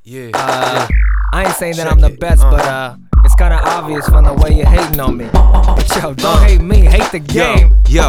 I ain't saying that I'm the best, but it's kinda obvious from the way you're hating on me. But yo, don't hate me, hate the game. Yo,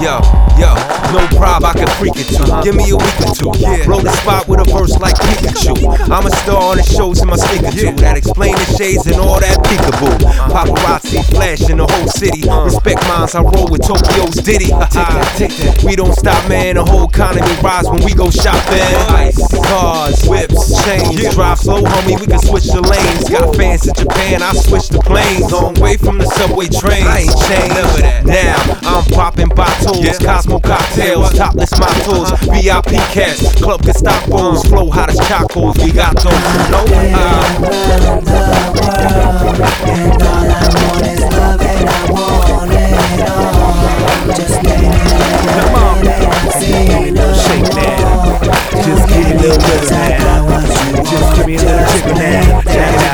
no problem, I can freak it too. Give me a week or two. Blow the spot with a verse like Pikachu. I'm a star on the shows in my sneaker too. That explain the shades and all that peekaboo. Paparazzi flashing the whole city. Respect mines, I roll with Tokyo's Diddy. Take that. We don't stop, man. The whole economy rise when we go shopping. Cars, whips, chains. Drive slow, homie, we can switch the lanes. Got fans in Japan, I switch the planes. Long way from the subway trains. I ain't changed. Now I'm popping bottles, Cosmo cocktails, topless mottos, VIP cats, Club Gestapos, flow hot as chacos. We got those, you know. Around the world, and all I want is love, and I want it all. Just let it see no shake that. Just give me a little bit of that. Just give me a little chicken now.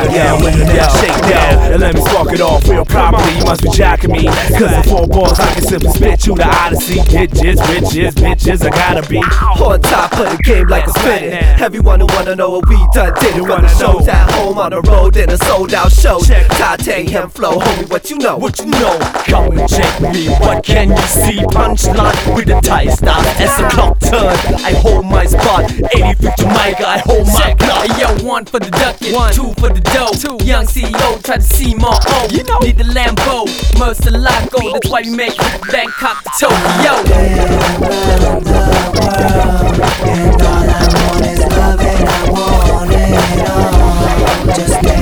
Shake that. And let me spark it off real properly. You must be jacking me. Cause the 4 bars I can simply spit you the Odyssey. Bitches, riches, bitches, I gotta be on top of the game like a spinning. Everyone who wanna know what we done did it. Run the shows at home, on the road, in a sold out show. Titanium flow, homie, what you know? What you know? Come and check me, what can you see? Punchline with a tight style. As the clock turns, I hold my spot. 80 feet to Micah, I hold my clock. Yo, 1 for the ducket, 2 for the dough. Young CEO, try to see more. Oh, you know, need the Lambo, Murcielago. That's why we make Bangkok to Tokyo. Around the world, and all I want is love, and I want it all. Just let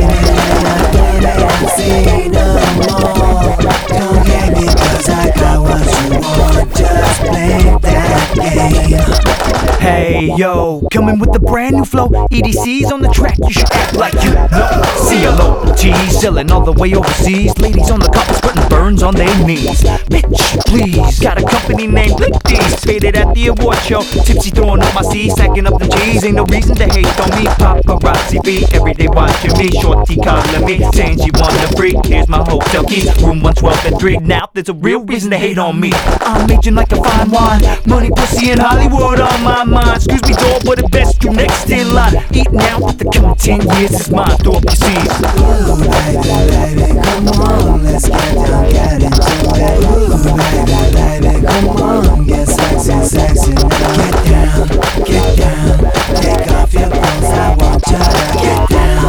it see no more. Don't hate me 'cause I got what you want. Just play that game. Hey yo, coming with the brand new flow. EDC's on the track, you should act like you know. CLO-G's selling all the way overseas. Ladies on the coppers putting burns on their knees. Bitch, please, got a company named Lick These. Faded at the award show, tipsy throwing up my C's, stacking up the G's. Ain't no reason to hate on me. Paparazzi be every day watching me. Shorty calling me, saying she want the freak. Here's my hotel keys, room 112 and 3. Now there's a real reason to hate on me. I'm aging like a fine wine, money, pussy, and Hollywood on my mind. Excuse me, dog, but the best you next in line. Eating out with the coming 10 years is mine. Throw up your seeds. Ooh, baby, come on, let's get down, get into it. Ooh, baby, come on, get sexy now. Get down, take off your clothes, I want you to get down.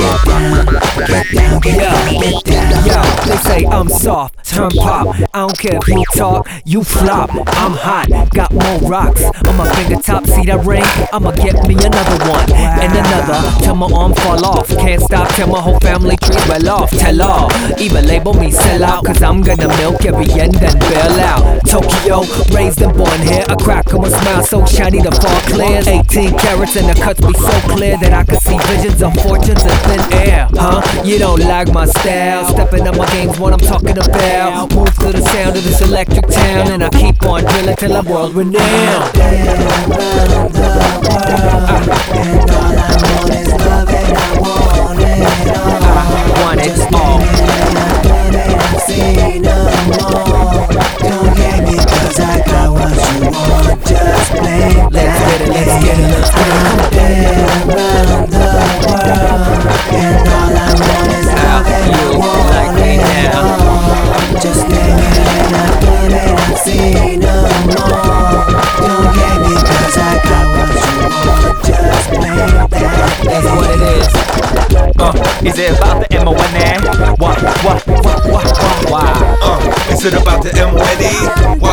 Yo, they say I'm soft, turn pop. I don't care if you talk, you flop. I'm hot, got more rocks on my fingertop. See that ring? I'ma get me another one and another till my arm fall off. Can't stop till my whole family tree well off. Tell all, even label me sell out, 'cause I'm gonna milk every end and bail out. Tokyo, raised and born here. A crack on my smile so shiny the fog clears. 18 carats and the cuts be so clear that I can see visions of fortunes in thin air. Huh? You don't like my style. Stepping up my game's what I'm talking about. Move to the sound of this electric town, and I keep on drilling till I'm world renowned. Around the world, and all I want is love, and I want it all. Want it Just all. let it see no more. Don't hate me 'cause I got what you want. Just play that game. Let's get it. Around the world, and all I want is love, and I want it all. Just let it see no more. Don't hate me 'cause I got what you want. Just play that game. That's what it is. Is it about the M-O-N-A? What? Is it about the M-O-N-E?